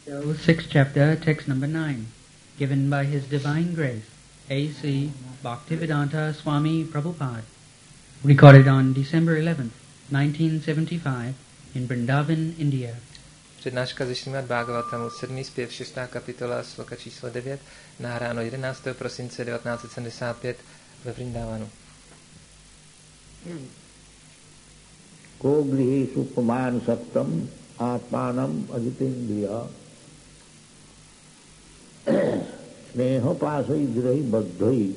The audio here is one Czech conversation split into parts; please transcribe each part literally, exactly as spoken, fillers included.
So, sixth chapter, text number nine, given by His Divine Grace, A C Bhaktivedanta Swami Prabhupada, recorded on December eleventh, nineteen seventy-five, in Vrindavan, India. Přednáška ze Šrímad Bhagavatamu, sedmý zpěv, šestá kapitola, sloka číslo devět, nahráno jedenáctého prosince devatenáct set sedmdesát pět ve Vrindavanu. Ko grihesu pamán saptam atmanam aditindriya sneha pasai dhirai baddhai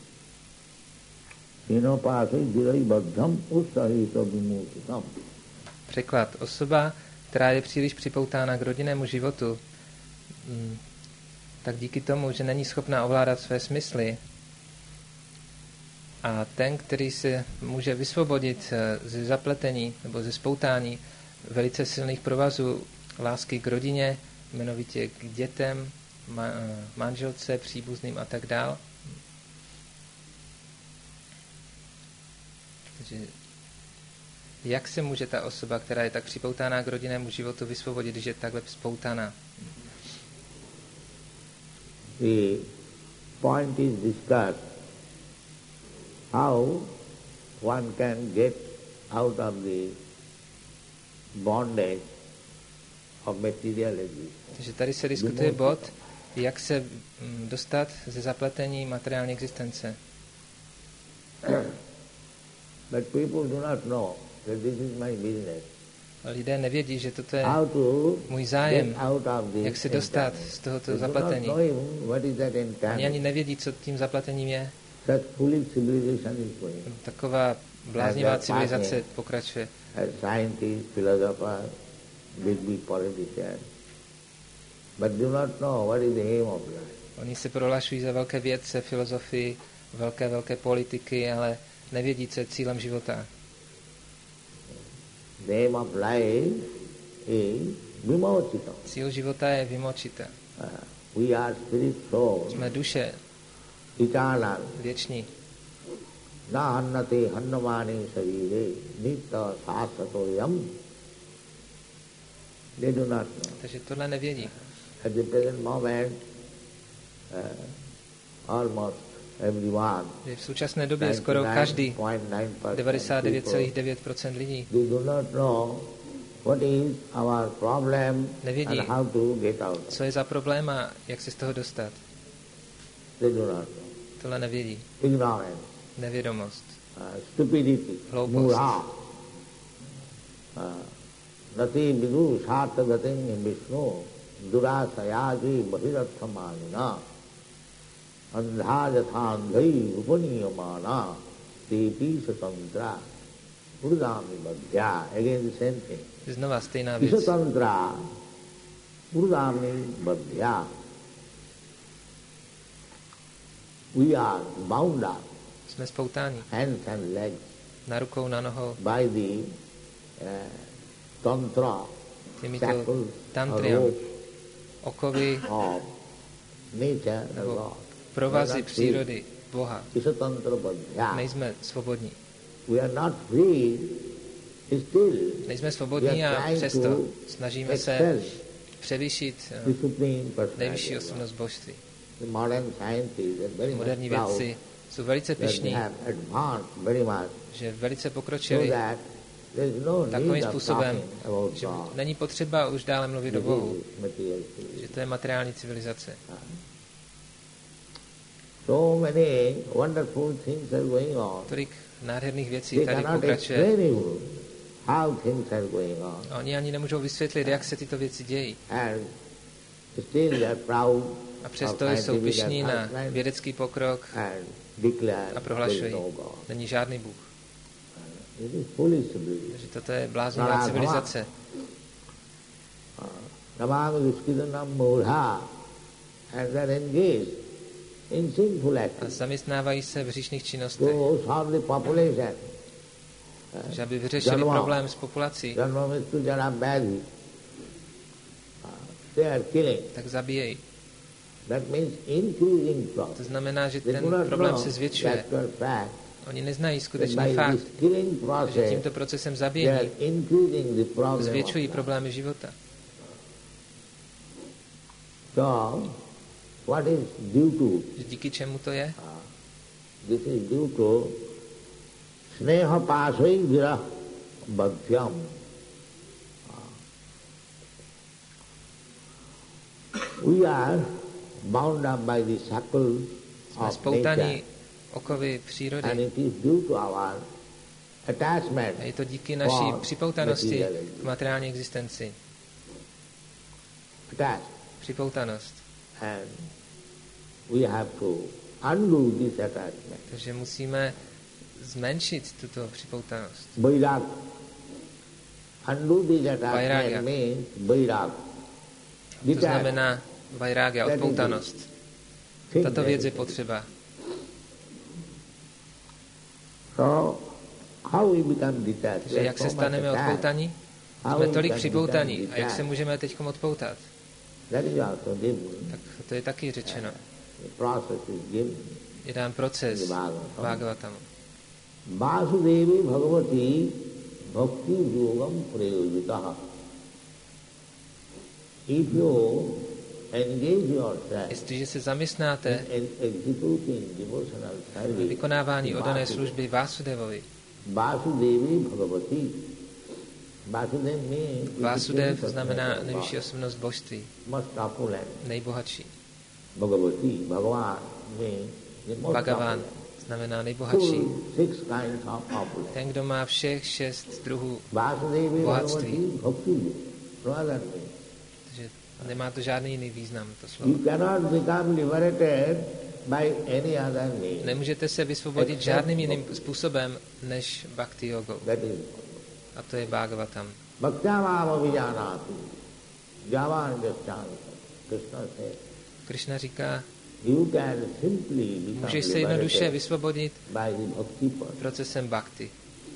sneha pasai dhirai baddham ussahita vimurtitam. Překlad. Osoba, která je příliš připoutána k rodinnému životu, tak díky tomu, že není schopná ovládat své smysly, a ten, který se může vysvobodit ze zapletení nebo ze spoutání velice silných provazů lásky k rodině, jmenovitě k dětem, manželce, příbuzným a tak dál. Takže jak se může ta osoba, která je tak připoutána k rodinnému životu, vysvobodit, když je takhle spoutaná? The point is discussed how one can get out of the bondage of material existence. Takže tady se diskutuje bod, jak se dostat ze zapletení materiální existence. But people do not know that this is my business. Lidé nevědí, že toto je můj zájem, jak se dostat z tohoto zapletení. Oni ani nevědí, co tím zapletením je. Taková bláznivá civilizace pokračuje. Oni se prohlašují za velké vědce, filozofii, velké, velké politiky, ale nevědí, co je cílem života. Name of life is vimochita. Cíl života je vimochita. Uh, we are spirit souls. Jsme duše. Eternal. Věční. Na hannate hannamani sarire nitta sasatoyam. They do not know. Takže tohle nevědí. At the present moment, uh, almost everyone, v současné době skoro každý, devadesát devět celá devět procent lidí, nevědí, co je za problém a jak se z toho dostat. Tohle nevědí. Nevědomost. Hloupost. Nati vidu sátha gatin Vishnu durasayāji bahirathamānina andhājathandhai upaniyamana tepi satantra purudami badhya. Again the same thing. Znova stejná věc. Satantra purudami badhya. We are bound up. Jsme spoutáni. Hands and legs. Na rukou, na nohou. By the uh, tantra. Těmito tantriam. Okovy. Of nature and God. Provazy přírody Boha. Nejsme svobodní. Nejsme svobodní a přesto snažíme se převýšit nejvyšší osobnost božství. Moderní vědci jsou velice pyšní, že velice pokročili takovým způsobem, že není potřeba už dále mluvit o Bohu, že to je materiální civilizace. So many wonderful things are going on. Tolik nádherných věcí tady pokračuje. How things are going on. A oni ani nemůžou vysvětlit, jak se tyto věci dějí. And still they are proud. A přesto jsou pyšní na vědecký pokrok a prohlašují, není žádný Bůh. Takže toto je bláznivá civilizace. A zaměstnávají se v hříšných činnostech, že aby vyřešili problém s populací, tak zabíjejí. To znamená, že ten problém se zvětšuje. Oni neznají skutečný fakt, že tímto procesem zabíjení zvětšují problémy života. So, what is due to? Díky čemu to je? Uh, this is due to sneha pasai virah bhaktyam. We are bound up by the shackles of nature, okovy přírody. and it is due to our attachment. A je to díky naší připoutanosti k materiální existenci. Attached. Připoutanost. And we have to undo this attachment. Takže musíme zmenšit tuto připoutanost. Vairag. Undo this attachment means vairag. To znamená vajrágia, odpoutanost. Tato věc je potřeba. So, how we become detached? Takže jak se staneme odpoutaní? Jsme tolik připoutaní. A jak se můžeme teď odpoutat? Tak to je taky řečeno. Je dán proces Bhagavatamu. Vasudevi Bhagavati Bhakti Yogam Prayojitaha. If you engage yourself Jestliže se zaměstnáte in executing devotional service, vykonávání oddané služby Vásudevovi, Vasudevi Bhagavati. Vasudev means Vásudev znamená nejvyšší osobnost božství, most opulent. nejbohatší. Bhagavati, Bhagavan means the most Bhagavan opulent. znamená nejbohatší. Two, six kinds of opulence. Ten, kdo má všech šest druhů Vasudevi bohatství. Bhagavati Bhakti. No other thing. Takže nemá to žádný jiný význam, to slovo. You cannot become liberated by any other means. Nemůžete se vysvobodit žádným jiným způsobem než bhakti jogou. That is. A to je Bhagavatam. Bhaktyamam abhijanati. Javan jaschanti. Krishna says. Krishna říká, You can simply become můžeš se jednoduše liberated vysvobodit by the bhakti process. procesem bhakti.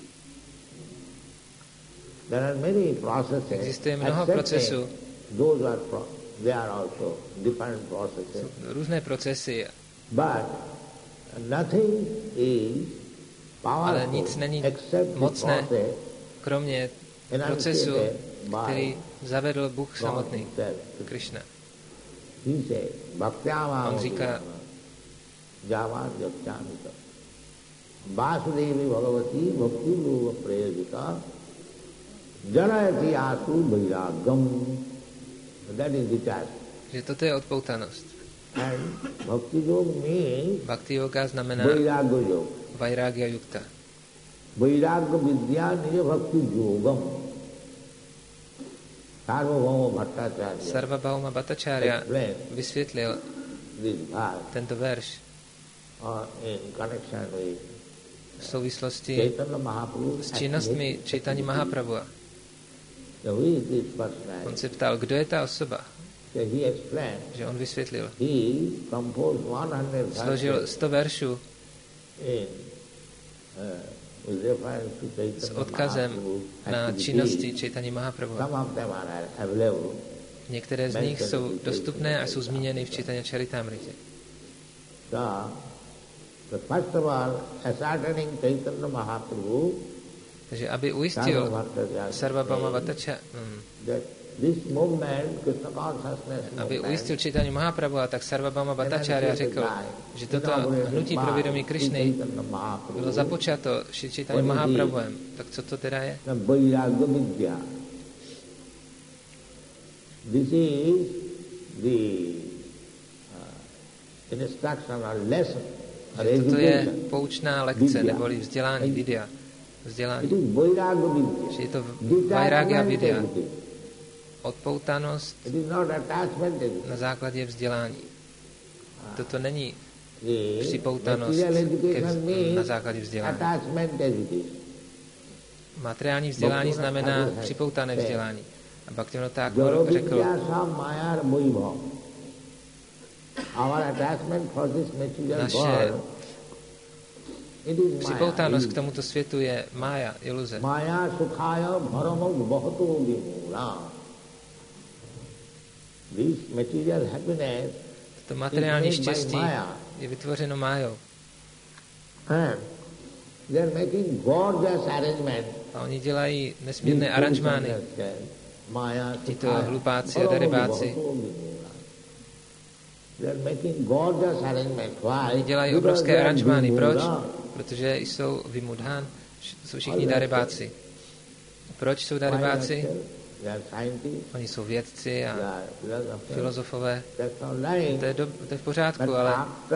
There are many processes. Existuje mnoho procesů. Those are pro- they are also different processes. Různé procesy, But nothing is ale powerful nic není except the mocné, process kromě procesu, který zavedl Bůh from samotný, himself. Krishna. He says, Bhaktyamam On říká, Javan Jachanita. Vasudevi Bhagavati Bhakti Rupa Prayajita Janayati Asu Vairagam. That is detached. že toto je odpoutanost. And Bhakti Yoga means Bhakti yoga znamená Vairagya Yoga. Vairagya yukta. Vairagya Vidya Nija Bhakti Yogam. Sarvabhauma Bhattacharya Sarvabhauma Bhattacharya vysvětlil this verse tento verš uh, in connection with v souvislosti Chaitanya Mahaprabhu. s činnostmi Chaitanya Mahaprabhua. So who is this personality? On se ptal, kdo je ta osoba, So he explained, že on vysvětlil. he composed one hundred Složil verses sto veršů in, uh, with reference to s Chaitanya odkazem Mahaprabhu na activities. činnosti Chaitanya Mahaprabhua. Some of them are available. Některé z nich jsou dostupné a jsou zmíněny v Chaitanya Charitamrite. So, the first of all, ascertaining Chaitanya Mahaprabhu, Takže aby ujistil Sarvabhauma Bhattacharya, that this movement, Krishna consciousness aby movement, ujistil Chaitanya Mahaprabhua, tak Sarvabhauma Bhattacharya řekl, že toto hnutí pro vědomí Krišny bylo započato Chaitanya Mahaprabhuem. Tak co to teda je? the Vairagya Vidya. This is the uh, instruction or lesson or Že toto je education. poučná lekce, neboli vzdělání, vidya. It Vzdělání. is Vairagya Vidya. Že je to Vairagya vidya. Detachment. Odpoutanost It is not attachment. na základě vzdělání. Toto není The připoutanost material ke education vz- means na základě vzdělání. attachment education. Materiální vzdělání znamená připoutané vzdělání. A Bhaktivinoda Thakur Jaro řekl, vidya sa mayar vaibhav. Our attachment for this material naše world, it is připoutanost k maya. tomuto světu je mája, iluze. Maya sukhaya bharamau bhato vimura. This material happiness To materiální is made by štěstí Maya. je vytvořeno májou. And they are making gorgeous arrangement. A oni dělají nesmírné aranžmány. Maya Tito sukhaya hlupáci a bharamau darebáci. bhato vimura. Oni dělají obrovské aranžmány. Proč? Protože jsou vimudhan, jsou všichni darebáci. Proč jsou darebáci? Oni jsou vědci a filozofové. To je, do, to je v pořádku, ale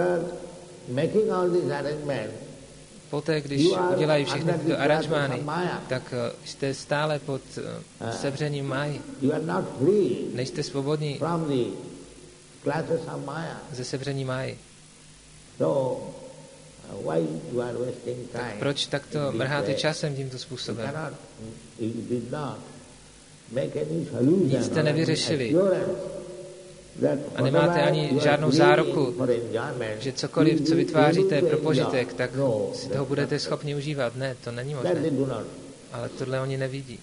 poté, když udělají všechny tyto aranžmány, tak jste stále pod sevřením máji. Nejste svobodní ze sevření máji. Tak proč takto mrháte časem tímto způsobem? Nic jste nevyřešili. A nemáte ani žádnou záruku, že cokoliv, co vytváříte pro požitek, tak si toho budete schopni užívat. Ne, to není možné. Ale tohle oni nevidí.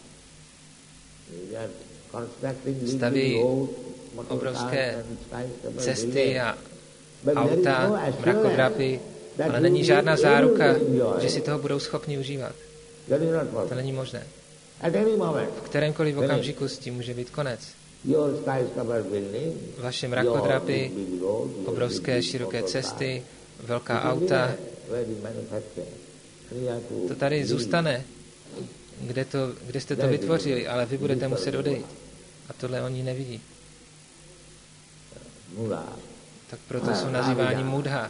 Staví obrovské cesty a auta, mrakodrapy, ale není žádná záruka, že si toho budou schopni užívat. To není možné. V kterémkoliv okamžiku s tím může být konec. Vaše mrakodrapy, obrovské široké cesty, velká auta, to tady zůstane, kde, to, kde jste to vytvořili, ale vy budete muset odejít. A tohle oni nevidí. Tak proto jsou nazýváni mudha.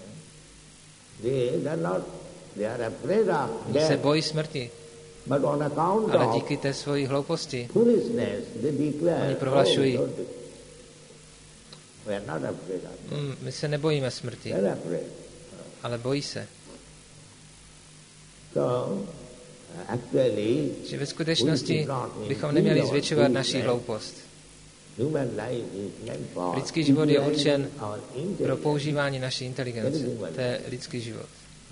Oni se bojí smrti. Ale díky té svojí hlouposti oni prohlašují, mm, my se nebojíme smrti, ale bojí se. Že ve skutečnosti bychom neměli zvětšovat naši hloupost. Lidský život je určen pro používání naší inteligence. To je lidský život.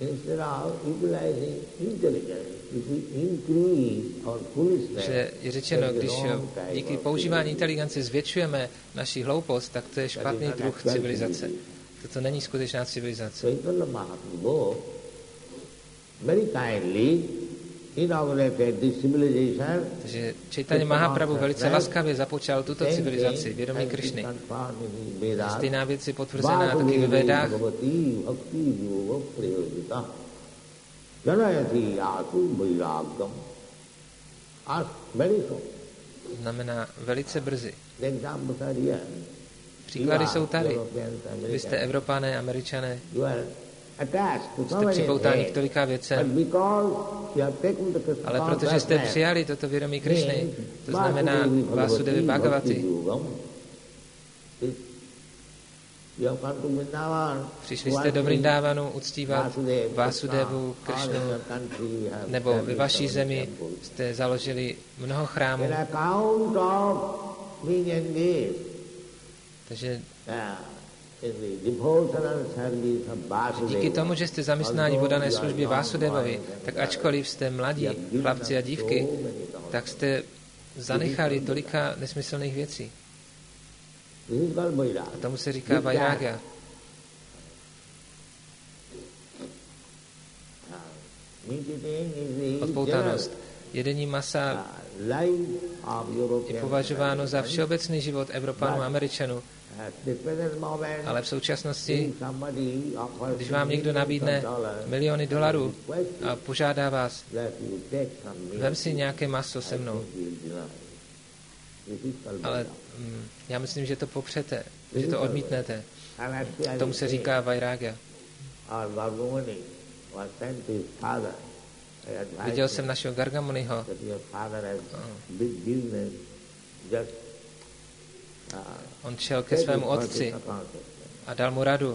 Že je řečeno, když díky používání inteligence zvětšujeme naši hloupost, tak to je špatný druh civilizace. Toto není skutečná civilizace. Takže Chaitanya Mahaprabhu velice laskavě započal tuto civilizaci, vědomí Krišny. Stejná věc je potvrzená taky ve Védách. Znamená velice brzy. Příklady jsou tady. Vy jste Evropané, Američané. Jste připoutáni k tolika věcem, ale protože jste přijali toto vědomí Krišny, to znamená Vásudevy Bhagavati, přišli jste do Vrindávanu uctívat Vásudevu, Krišnu, nebo ve vaší zemi jste založili mnoho chrámů. Takže díky tomu, že jste zaměstnáni v oddané službě Vásudevovi, tak ačkoliv jste mladí chlapci a dívky, tak jste zanechali tolika nesmyslných věcí. A tomu se říká Vairagya. Odpoutanost. Jedení masa je považováno za všeobecný život Evropanů a Američanů. Ale v současnosti, když vám někdo nabídne miliony dolarů a požádá vás, vem si nějaké maso se mnou. Ale mm, já myslím, že to popřete, že to odmítnete. Tomu se říká Vairagya. Viděl jsem našeho Gargamuniho. On šel ke svému otci a dal mu radu.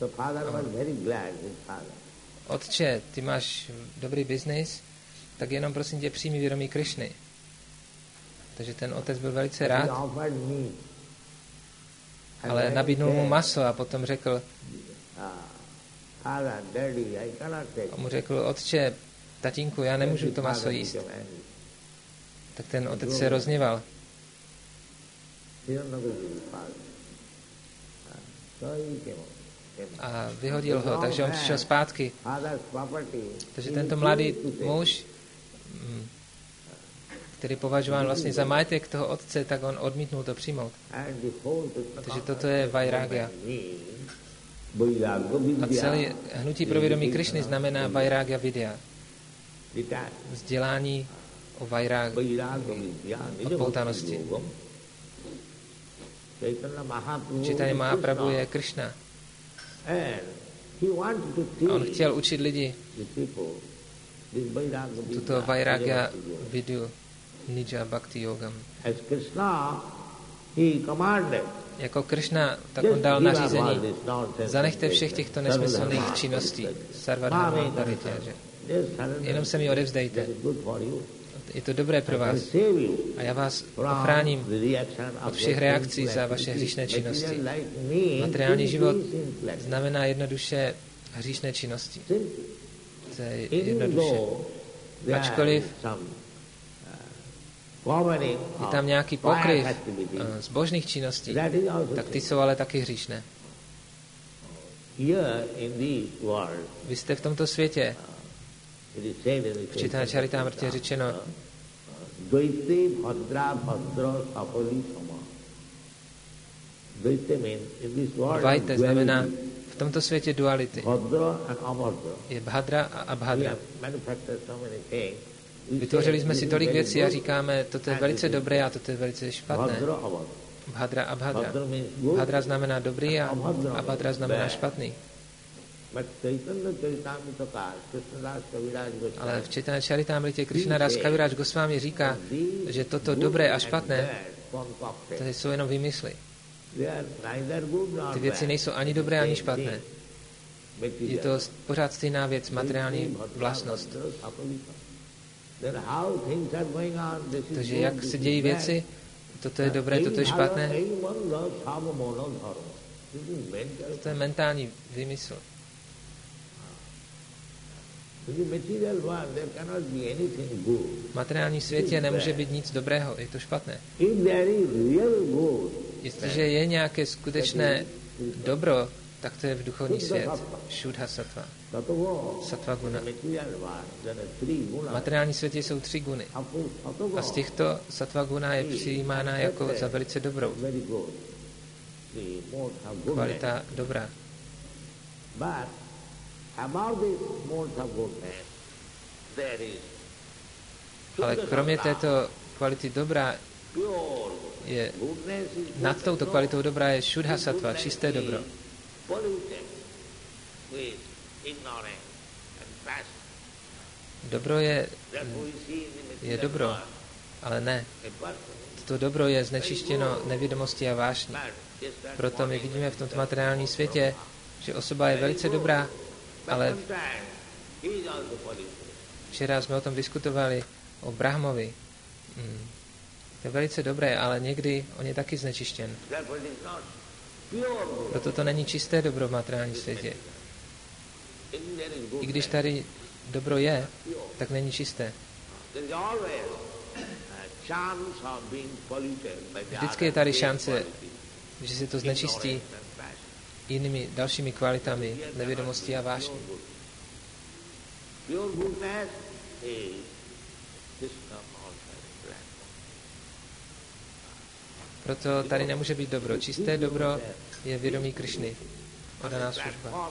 Otče, ty máš dobrý biznis, tak jenom prosím tě přijmi vědomí Krišny. Takže ten otec byl velice rád, ale nabídnul mu maso a potom řekl, a mu řekl, otče, tatínku, já nemůžu to maso jíst. Tak ten otec se rozněval. A vyhodil ho, takže on přišel zpátky. Takže tento mladý muž který je považován vlastně za majetek toho otce, tak on odmítnul to přijmout. Takže toto je Vairagya. A celé hnutí pro vědomí Krišny znamená Vairagya Vidya. Vzdělání o Vairagyi, odpoutanosti. Chaitanya Mahaprabhu je Krishna. A on chtěl učit lidi tuto Vairagya Vidyu Nija Bhakti Yogam. Jako Krishna, tak on dal nařízení. Zanechte všech těchto nesmyslných činností. Sarvadharma parityaja. Jenom se mi odevzdejte. Je to dobré pro vás. A já vás ochráním od všech reakcí za vaše hříšné činnosti. Materiální život znamená jednoduše hříšné činnosti. To je jednoduše. Ačkoliv je tam nějaký pokryv zbožných činností, tak ty jsou ale taky hříšné. Vy jste v tomto světě, v Chaitanya Charitamrtě je řečeno, Dvajte znamená v tomto světě duality. Je bhadra a abhadra. Vytvořili jsme si tolik věcí a říkáme, toto je velice dobré a toto je velice špatné. Bhadra a abhadra. Bhadra znamená dobrý a abhadra znamená špatný. Ale v Chaitanya Charitamrtě Krishnadas Kaviraj Goswami říká, že toto dobré a špatné, to jsou jenom výmysly. Ty věci nejsou ani dobré, ani špatné. Je to pořád stejná věc, materiální vlastnost. Takže jak se dějí věci, toto je dobré, toto je špatné, to je mentální výmysl. V materiálním světě nemůže být nic dobrého, je to špatné. Jestliže je nějaké skutečné dobro, tak to je v duchovní svět. Šudha sattva. Sattva guna. V materiální světě jsou tři guny. A z těchto sattva guna je přijímána jako za velice dobrou. Kvalita dobrá. Ale kromě této kvality dobrá je, nad touto kvalitou dobrá je šudha sattva, čisté dobro. Dobro je, je dobro, ale ne. To dobro je znečištěno nevědomostí a vášní. Proto my vidíme v tomto materiálním světě, že osoba je velice dobrá, ale včera jsme o tom diskutovali, o Brahmovi. Hmm. To je velice dobré, ale někdy on je taky znečištěn. Proto to není čisté dobro v materiálním světě. I když tady dobro je, tak není čisté. Vždycky je tady šance, že se to znečistí jinými dalšími kvalitami nevědomosti a vášní. Proto tady nemůže být dobro. Čisté dobro je vědomí Krišny, oddaná služba.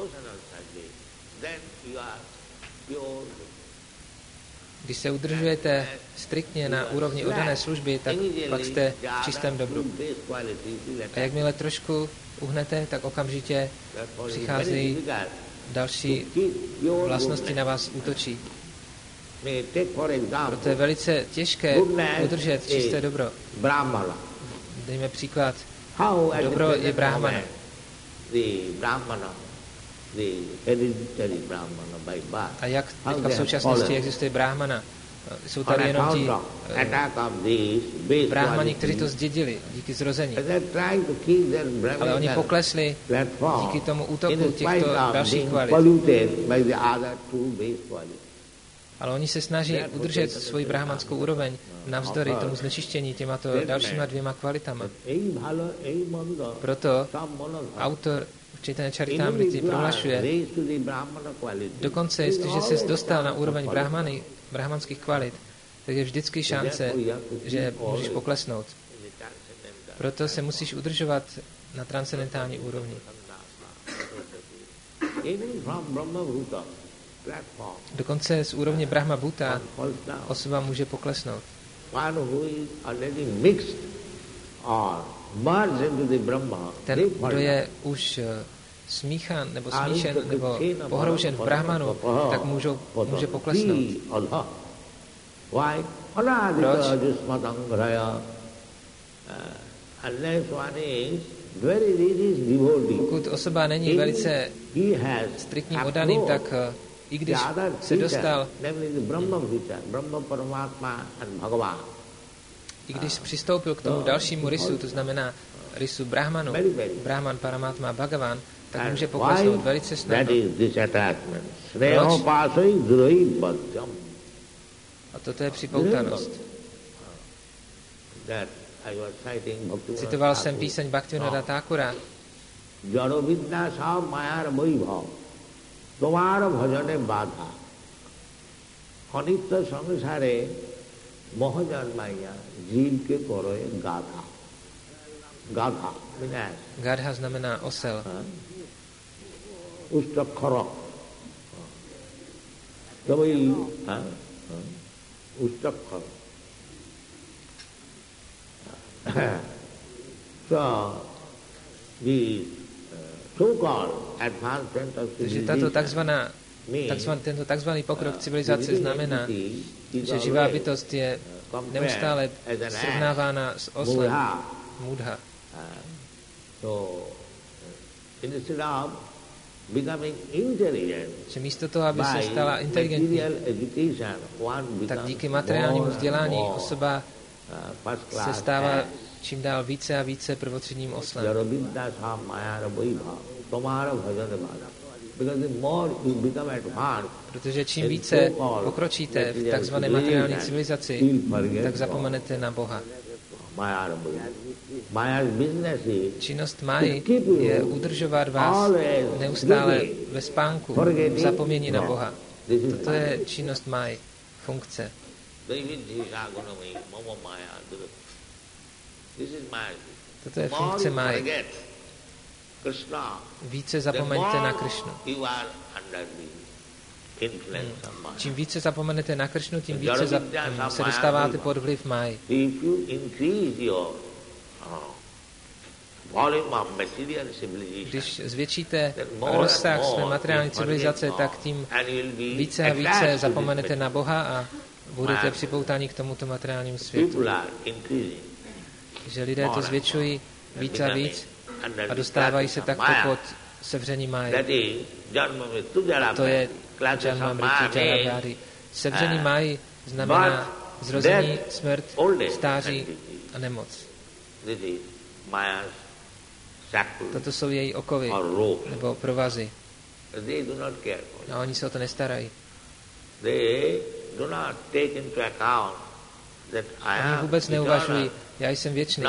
Když se udržujete striktně na úrovni oddané služby, tak pak jste v čistém dobru. A jakmile trošku uhnete, tak okamžitě přicházejí další vlastnosti na vás útočí. Proto je velice těžké udržet čisté dobro. Dejme příklad. Dobro je brahmana. A jak teďka v současnosti existuje brahmana? Jsou tady jenom ti uh, brahmani, kteří to zdědili díky zrození. Ale oni poklesli díky tomu útoku těchto dalších kvalit. Ale oni se snaží udržet svoji brahmanskou úroveň navzdory tomu znečištění těmato dalšíma dvěma kvalitama. Proto autor v Chaitanya Charitamriti prohlašuje, dokonce jestliže se dostal na úroveň brahmany, brahmanských kvalit, tak je vždycky šance, že můžeš poklesnout. Proto se musíš udržovat na transcendentální úrovni. Dokonce z úrovně Brahma Bhuta osoba může poklesnout. Ten, kdo je už smíchan nebo smíšen nebo pohroužen v Brahmanu, tak můžou, může poklesnout. Proč? Pokud osoba není velice striktním oddaným, tak i když se dostal, i když přistoupil k tomu dalšímu rysu, to znamená rysu Brahmanu, Brahman, Paramatma a Bhagavan, tak může poklesnout velice snadno. Proč? A toto je připoutanost. Citoval jsem píseň Bhaktivinoda Thakura. Jadavidya sa mayar vaibhav, tomar bhajane badha. Anitya samsare mohajanmaya jeev ke koroye gadha. Gadha, means Gadha znamená osel. Ustakhara. Tabai, Ustakhara. So, the so-called advancement of Takže tato takzvaná, takzvan, tento takzvaný pokrok civilizace znamená, že živá bytost je neustále srovnávána s oslem Mudha. Že místo toho, aby se stala inteligentní, tak díky materiálnímu vzdělání osoba se stává čím dál více a více prvotřídním oslem. Protože čím více pokročíte v takzvané materiální civilizaci, tak zapomenete na Boha. Činnost Máji je udržovat vás neustále ve spánku, v zapomnění na Boha. Toto je činnost Máji, funkce. Toto je funkce Máji. Více zapomeňte na Krišnu. Čím více zapomenete na Krišnu, tím více za, se dostáváte pod vliv Máji. Když zvětšíte rozsah své materiální civilizace, tak tím více a více zapomenete na Boha a budete připoutáni k tomuto materiálnímu světu. Že lidé to zvětšují víc a víc a dostávají se takto pod sevření Máji. To je Janma Mritu Jaravyádi. Sevření Máji znamená zrození, smrt, stáří a nemoc. Toto jsou její okovy nebo provazy. A oni se o to nestarají. Oni vůbec neuvažují, já jsem věčný.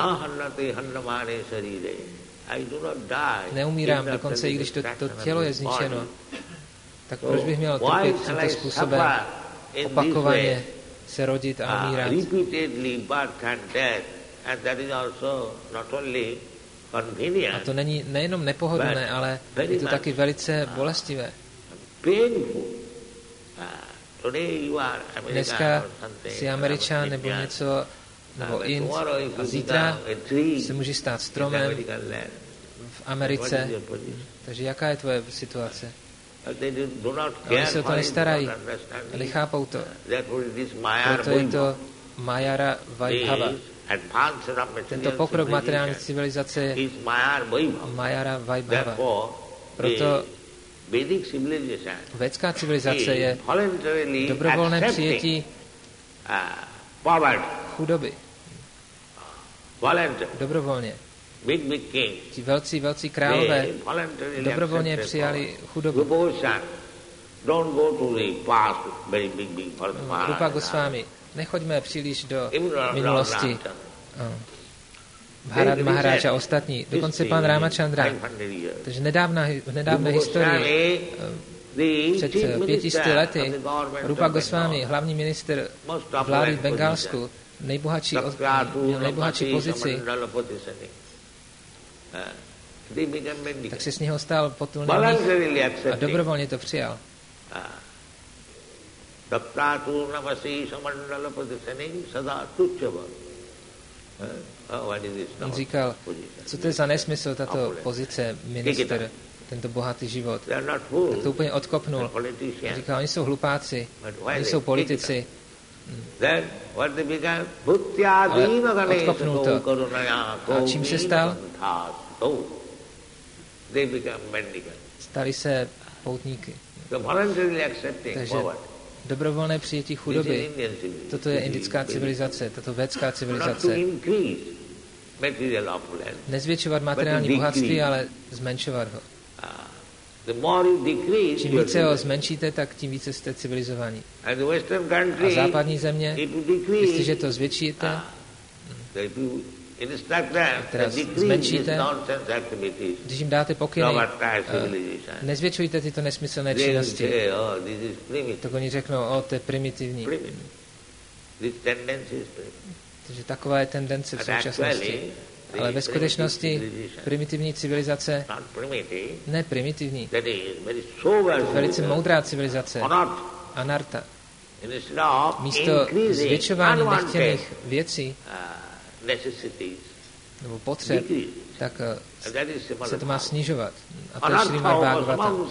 Neumírám, dokonce i když to, to tělo je zničeno. Tak proč bych měl trpět tímto způsobem opakovaně se rodit a umírat? A to není nejenom nepohodlné, ale je to taky velice bolestivé. Dneska si Američan nebo něco, nebo Ind, a zítra se může stát stromem v Americe. Takže jaká je tvoje situace? A oni se o to nestarají, nechápou to. Proto je to Mayara Vaibhava. Tento pokrok materiální civilizace je Mayara Vaibhava. Proto védská civilizace je dobrovolné přijetí chudoby. Dobrovolně. Ti velcí, velcí králové dobrovolně přijali chudobu. Rupa Goswami, nechoďme příliš do minulosti. Bharat Maharáč a ostatní, dokonce pan Ramachandra. Takže nedávna, v nedávné historii Před pětisty lety Rupa Goswami, hlavní ministr vlády v Bengálsku, nejbohatší, měl nejbohatší pozici, tak se z něho stal potulný a dobrovolně to přijal. On říkal, co to je za nesmysl, tato pozice minister, tento bohatý život. Tak to úplně odkopnul. Říkal, oni jsou hlupáci, oni jsou politici. Ale odkopnul to. A čím se stal? Stali se poutníky. Takže dobrovolné přijetí chudoby. Toto je indická civilizace, toto védská civilizace. Nezvětšovat materiální bohatství, ale zmenšovat ho. Čím více ho zmenšíte, tak tím více jste civilizovaní. A západní země, jestliže to zvětšíte, teda zmenšíte, když jim dáte pokyny, nezvětšujte tyto nesmyslné činnosti, tak oni řeknou, o, to je primitivní. Takže taková je tendence v současnosti. Ale ve skutečnosti primitivní civilizace, ne primitivní, velice moudrá civilizace, anarta. Místo zvětšování nechtěných věcí nebo potřeb, tak se to má snižovat. A to je Šrimad Bhagavatam.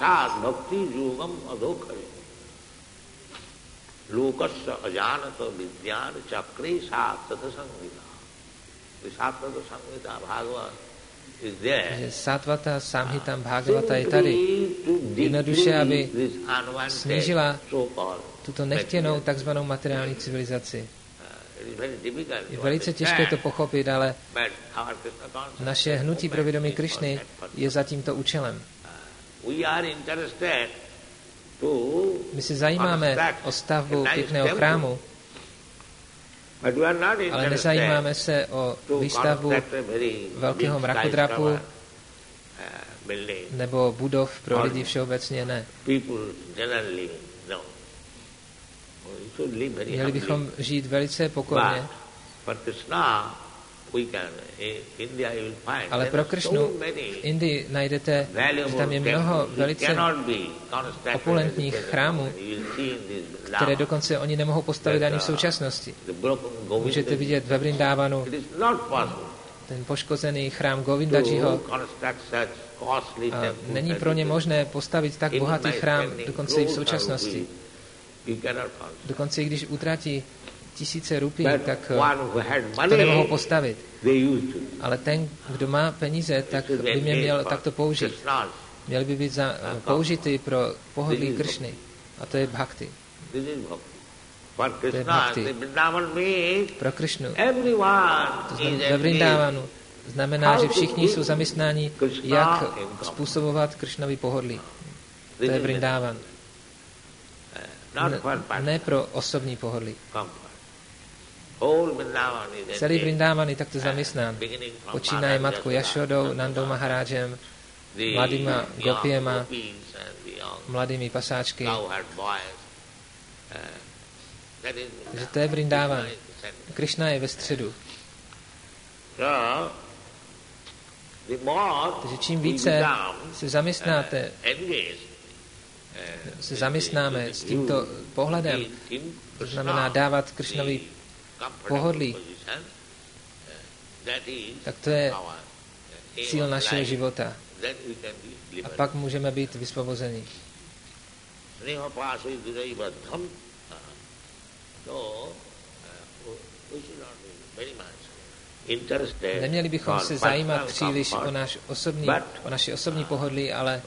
Lukasya ajánata vidyāna chakri sāttata samhita. The Satvata Samhita Bhagavad is there. Satvata Samhita Bhagavata je tady. Jednoduše, aby snížila tuto nechtěnou takzvanou materiální civilizaci. Je velice těžké to pochopit, ale naše hnutí pro vědomí Krišny je za tímto účelem. My se zajímáme o stavbu pěkného chrámu, ale nezajímáme se o výstavbu velkého mrakodrapu nebo budov pro lidi všeobecně, ne. Měli bychom žít velice pokorně. Ale pro Krišnu v Indii najdete, že tam je mnoho velice opulentních chrámů, které dokonce oni nemohou postavit ani v současnosti. Můžete vidět ve Vrindávanu ten poškozený chrám Govindajiho. A není pro ně možné postavit tak bohatý chrám dokonce i v současnosti. Dokonce i když utratí tisíce rupí, tak to nemohou postavit. Ale ten, kdo má peníze, tak by mě měl takto použít. Měl by být za, použitý pro pohodlí Krišny. A to je bhakti. To je bhakti. Pro Krišnu. To znamená ve Vrindávanu. Znamená, že všichni jsou zaměstnáni, jak způsobovat Krišnovi pohodlí. To je Vrindávan. Ne, ne pro osobní pohodlí. Celý Vrindávan je takto zaměstnán. Počínaje matkou Jašodou, Nandou Maharážem, mladýma gopiema, mladými pasáčky. Takže to je Vrindávan. Krišna je ve středu. Takže čím více se zaměstnáte, se zaměstnáme s tímto pohledem, to znamená dávat Krišnovi pohodlí, tak to je cíl našeho života. A pak můžeme být vysvobozeni. Neměli bychom se zajímat příliš o, náš osobní, o naši osobní pohodlí, ale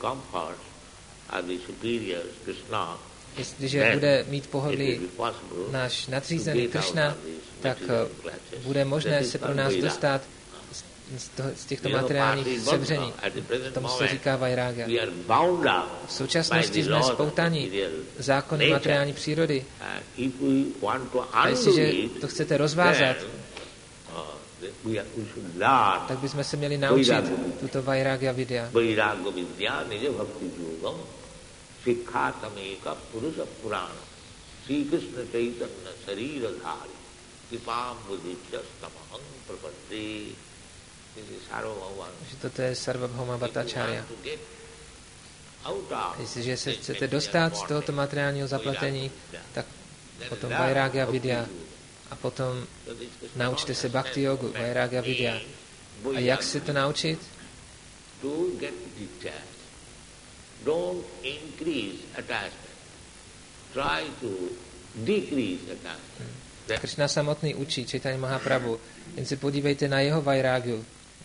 jestliže bude mít pohodlí náš nadřízený Krišna, tak bude možné se pro nás dostat z, toho, z těchto materiálních sevření. Tomu se říká vajrága. V současnosti jsme spoutáni zákony materiální přírody. A jestliže to chcete rozvázat, tak bychom se měli naučit tuto vajrága vidya. Sikhatameka Purusha Purana Sri Krishna Chaitanya Sarira Dhari Kipam Buddhicya Stamaham Prapatti. Že toto je Sarvabhauma Bhattacharya. Jestliže se chcete dostat z tohoto materiálního zapletení, tak potom Vairagya Vidya a potom naučte se Bhakti Yogu, Vairagya Vidya. A jak se to naučit? Krishna samotný učí Chaitanya Mahaprabhu, jen se podívejte na jeho Vairagyu.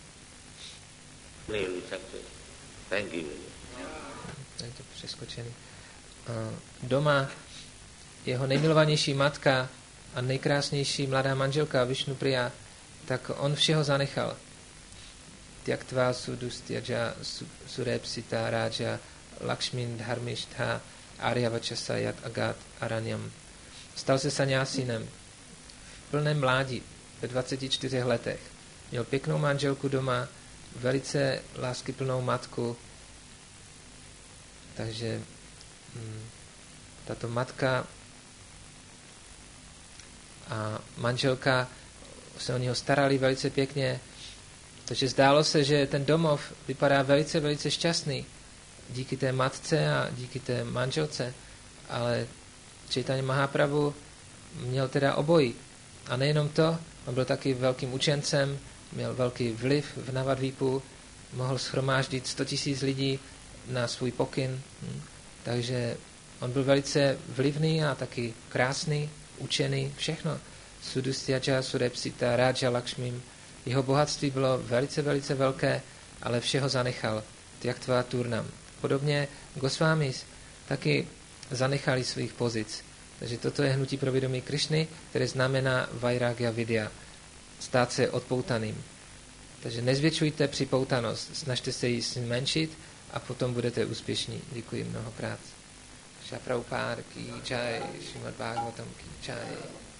Thank you. Je to přeskočený. Doma jeho nejmilovanější matka a nejkrásnější mladá manželka Vishnupriya, tak on všeho zanechal. Tyaktva sudustyaja surepsita raja Lakshmin dharmishtha aryavachasa yat agat aranyam. Stal se saňásinem v plném mládí ve dvaceti čtyřech letech. Měl pěknou manželku doma, velice láskyplnou matku. Takže hm, tato matka a manželka se o něho starali velice pěkně, takže zdálo se, že ten domov vypadá velice, velice šťastný díky té matce a díky té manželce, ale Chaitanya Mahaprabhu měl teda obojí. A nejenom to, on byl taky velkým učencem, měl velký vliv v Navadvípu, mohl shromáždit sto tisíc lidí na svůj pokyn. Takže on byl velice vlivný a taky krásný, učený, všechno. Sudustyaja, Surepsita, Raja Lakshmim. Jeho bohatství bylo velice, velice velké, ale všeho zanechal. Tyaktva Turnam. Podobně Gosvámis taky zanechali svých pozic. Takže toto je hnutí pro vědomí Krišny, které znamená Vairagya Vidya. Stát se odpoutaným. Takže nezvětšujte připoutanost, snažte se ji zmenšit a potom budete úspěšní. Děkuji mnohokrát. Šra Prabhupád ki jai, Srimad Bhagavatam ki jai.